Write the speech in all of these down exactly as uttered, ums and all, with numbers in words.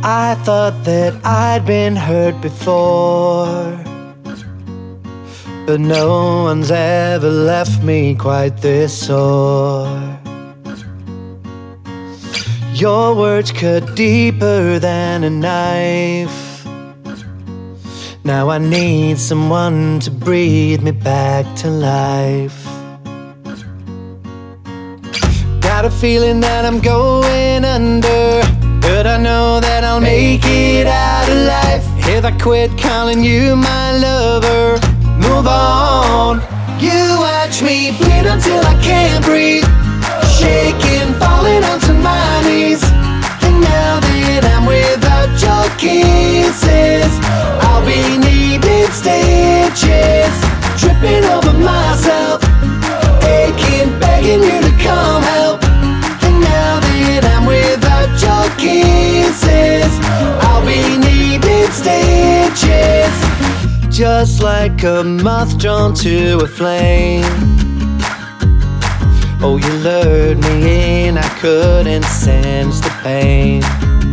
I thought that I'd been hurt before, but no one's ever left me quite this sore. Your words cut deeper than a knife. Now I need someone to breathe me back to life. Got a feeling that I'm going under, but I know that I'll make it out alive if I quit calling you my lover. Move on. You watch me bleed until I can't breathe, shaking, falling onto my knees. And now that I'm without your kisses, I'll be needing stitches, tripping over myself, aching, begging you to come help. And now that I'm without your kisses, I'll be needing stitches, just like a moth drawn to a flame. Oh, you lured me in, I couldn't sense the pain.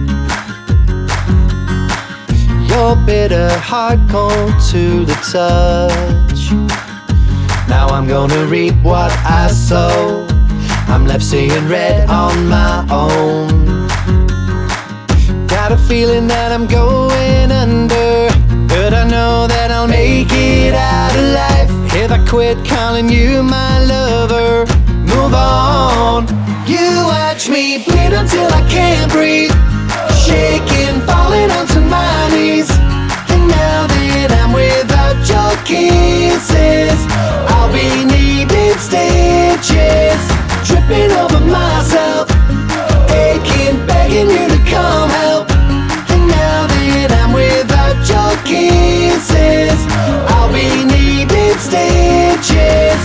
Your bitter heart cold to the touch. Now I'm gonna reap what I sow. I'm left seeing red on my own. Got a feeling that I'm going under, but I know that I'll make it out alive if I quit calling you my lover. Move on. You watch me bleed until I can't breathe, shaking, falling onto my knees. And now that I'm without your kisses, I'll be needing stitches, tripping over myself, aching, begging you to come help. And now that I'm without your kisses, I'll be needing stitches.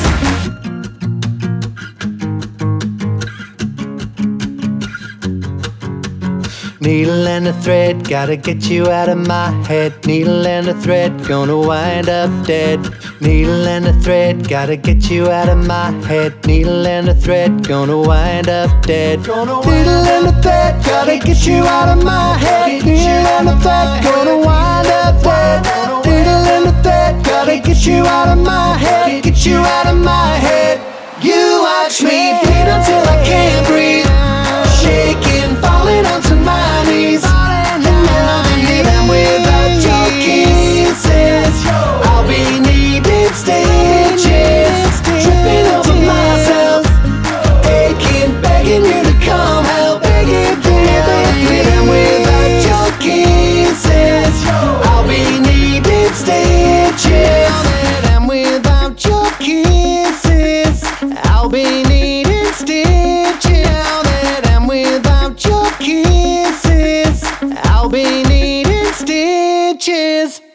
Needle and a thread, gotta get you out of my head. Needle and a thread, gonna wind up dead. Needle and a thread, gotta get you out of my head. Needle and a thread, gonna wind up dead. Needle and a thread, gotta get you out of my head. Needle and a thread, gonna wind up dead. Needle and a thread, gotta get you out of my head. Get you out of my head. You watch me bleed until I can't breathe, shaking, falling onto my knees. And now that I'm without your kisses, I'll be needing stitches, tripping over myself, aching, begging you to come help. And now that I'm without your kisses, I'll be needing stitches. Now that I'm without your kisses, I'll be needing stitches. Now that I'm without your kisses, I'll be needing stitches.